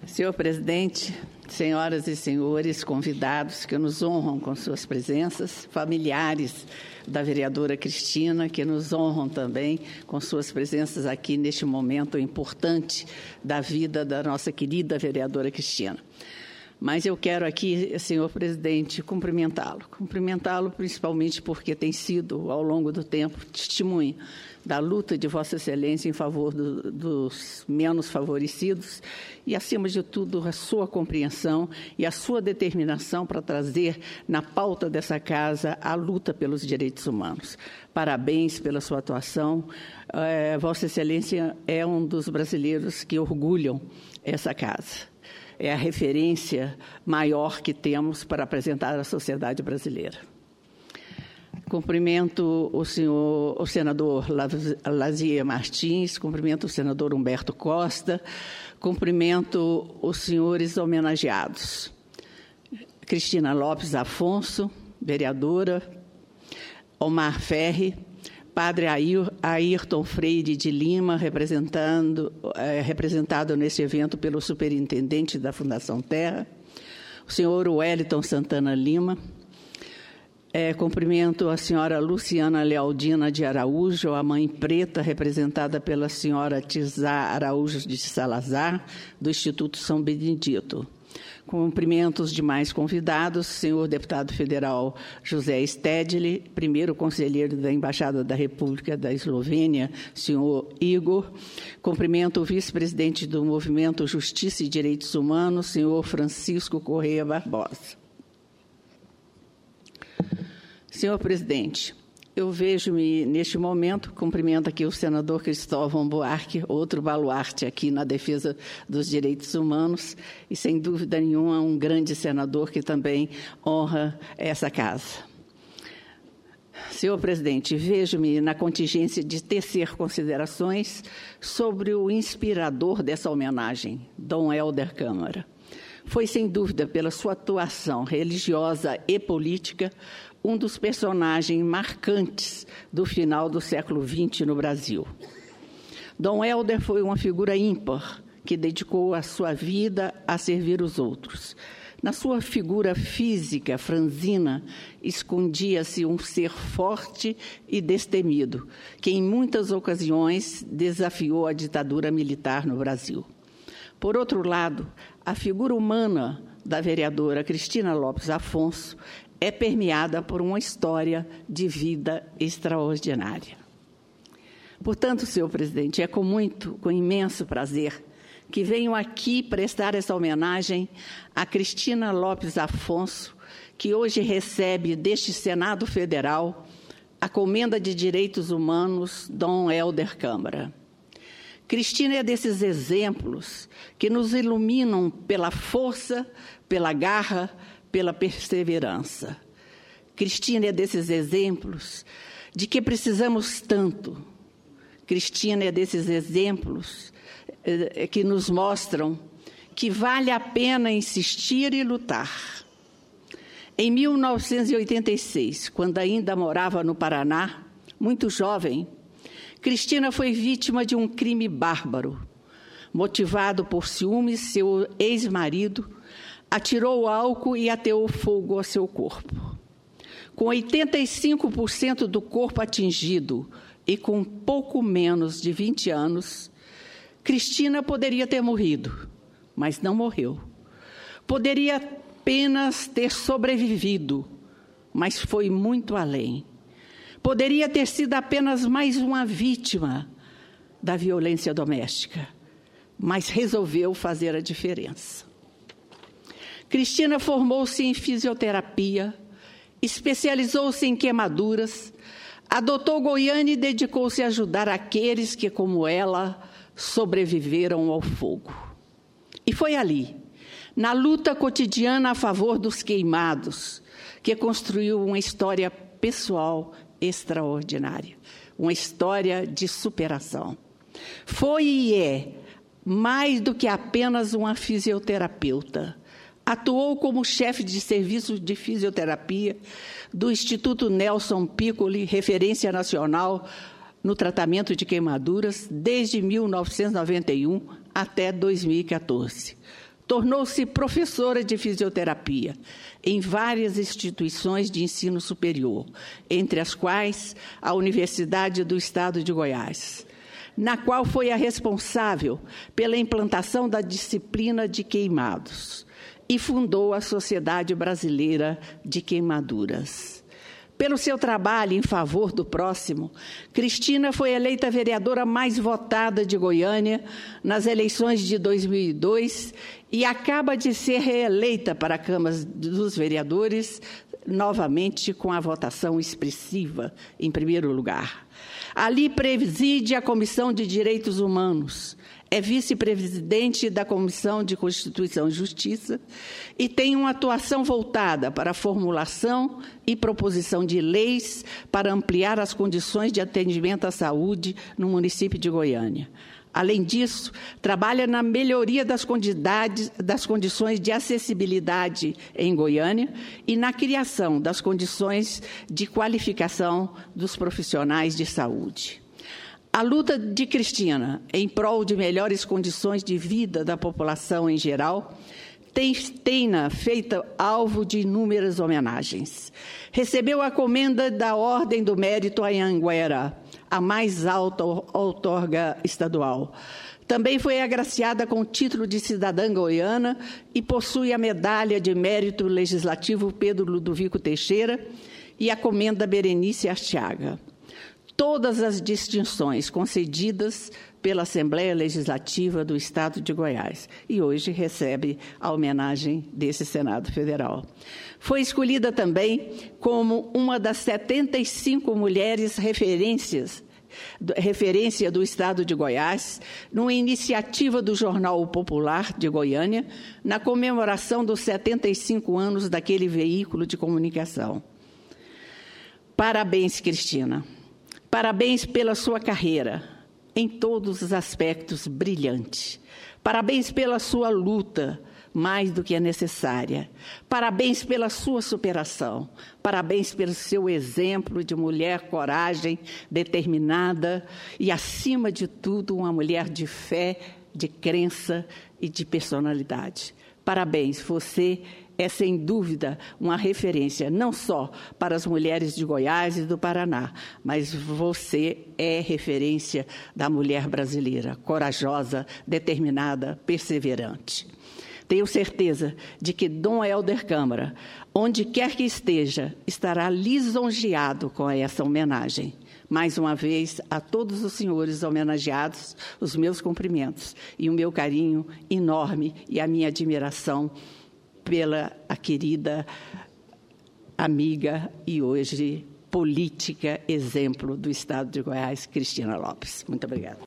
Senhor presidente, senhoras e senhores convidados que nos honram com suas presenças, familiares da vereadora Cristina, que nos honram também com suas presenças aqui neste momento importante da vida da nossa querida vereadora Cristina. Mas eu quero aqui, senhor presidente, cumprimentá-lo principalmente porque tem sido, ao longo do tempo, testemunha da luta de Vossa Excelência em favor dos menos favorecidos e, acima de tudo, a sua compreensão e a sua determinação para trazer na pauta dessa casa a luta pelos direitos humanos. Parabéns pela sua atuação. Vossa Excelência é um dos brasileiros que orgulham essa casa. É a referência maior que temos para apresentar à sociedade brasileira. Cumprimento o senador Lazier Martins, cumprimento o senador Humberto Costa, cumprimento os senhores homenageados. Cristina Lopes Afonso, vereadora, Omar Ferri, Padre Ayrton Freire de Lima, representado nesse evento pelo superintendente da Fundação Terra, o senhor Wellington Santana Lima. Cumprimento a senhora Luciana Lealdina de Araújo, a mãe preta, representada pela senhora Tizá Araújo de Salazar, do Instituto São Benedito. Cumprimento os demais convidados, senhor deputado federal José Stedley, primeiro conselheiro da Embaixada da República da Eslovênia, senhor Igor. Cumprimento o vice-presidente do Movimento Justiça e Direitos Humanos, senhor Francisco Correia Barbosa. Senhor presidente, eu vejo-me, neste momento, cumprimento aqui o senador Cristóvão Buarque, outro baluarte aqui na defesa dos direitos humanos, e, sem dúvida nenhuma, um grande senador que também honra essa casa. Senhor presidente, vejo-me na contingência de tecer considerações sobre o inspirador dessa homenagem, Dom Helder Câmara. Foi, sem dúvida, pela sua atuação religiosa e política, um dos personagens marcantes do final do século XX no Brasil. Dom Helder foi uma figura ímpar que dedicou a sua vida a servir os outros. Na sua figura física franzina escondia-se um ser forte e destemido, que em muitas ocasiões desafiou a ditadura militar no Brasil. Por outro lado, a figura humana da vereadora Cristina Lopes Afonso é permeada por uma história de vida extraordinária. Portanto, senhor presidente, é com imenso prazer que venho aqui prestar essa homenagem a Cristina Lopes Afonso, que hoje recebe deste Senado Federal a Comenda de Direitos Humanos Dom Helder Câmara. Cristina é desses exemplos que nos iluminam pela força, pela garra, pela perseverança. Cristina é desses exemplos de que precisamos tanto. Cristina é desses exemplos que nos mostram que vale a pena insistir e lutar. Em 1986, quando ainda morava no Paraná, muito jovem, Cristina foi vítima de um crime bárbaro. Motivado por ciúmes, seu ex-marido atirou álcool e ateou fogo ao seu corpo. Com 85% do corpo atingido e com pouco menos de 20 anos, Cristina poderia ter morrido, mas não morreu. Poderia apenas ter sobrevivido, mas foi muito além. Poderia ter sido apenas mais uma vítima da violência doméstica, mas resolveu fazer a diferença. Cristina formou-se em fisioterapia, especializou-se em queimaduras, adotou Goiânia e dedicou-se a ajudar aqueles que, como ela, sobreviveram ao fogo. E foi ali, na luta cotidiana a favor dos queimados, que construiu uma história pessoal extraordinária, uma história de superação. Foi e é mais do que apenas uma fisioterapeuta. Atuou como chefe de serviço de fisioterapia do Instituto Nelson Piccoli, referência nacional no tratamento de queimaduras, desde 1991 até 2014. Tornou-se professora de fisioterapia em várias instituições de ensino superior, entre as quais a Universidade do Estado de Goiás, na qual foi a responsável pela implantação da disciplina de queimados e fundou a Sociedade Brasileira de Queimaduras. Pelo seu trabalho em favor do próximo, Cristina foi eleita vereadora mais votada de Goiânia nas eleições de 2002 e acaba de ser reeleita para a Câmara dos Vereadores, novamente com a votação expressiva, em primeiro lugar. Ali preside a Comissão de Direitos Humanos, é vice-presidente da Comissão de Constituição e Justiça e tem uma atuação voltada para a formulação e proposição de leis para ampliar as condições de atendimento à saúde no município de Goiânia. Além disso, trabalha na melhoria das condições de acessibilidade em Goiânia e na criação das condições de qualificação dos profissionais de saúde. A luta de Cristina em prol de melhores condições de vida da população em geral tem-na feita alvo de inúmeras homenagens. Recebeu a comenda da Ordem do Mérito Anhanguera, a mais alta outorga estadual. Também foi agraciada com o título de cidadã goiana e possui a medalha de mérito legislativo Pedro Ludovico Teixeira e a comenda Berenice Arteaga. Todas as distinções concedidas pela Assembleia Legislativa do Estado de Goiás e hoje recebe a homenagem desse Senado Federal. Foi escolhida também como uma das 75 mulheres referência do Estado de Goiás, numa iniciativa do Jornal Popular de Goiânia, na comemoração dos 75 anos daquele veículo de comunicação. Parabéns, Cristina. Parabéns pela sua carreira, em todos os aspectos brilhante. Parabéns pela sua luta, mais do que é necessária. Parabéns pela sua superação. Parabéns pelo seu exemplo de mulher coragem, determinada e, acima de tudo, uma mulher de fé, de crença e de personalidade. Parabéns, você é, sem dúvida, uma referência não só para as mulheres de Goiás e do Paraná, mas você é referência da mulher brasileira, corajosa, determinada, perseverante. Tenho certeza de que Dom Helder Câmara, onde quer que esteja, estará lisonjeado com essa homenagem. Mais uma vez, a todos os senhores homenageados, os meus cumprimentos e o meu carinho enorme e a minha admiração pela a querida amiga e hoje política exemplo do Estado de Goiás, Cristina Lopes. Muito obrigada.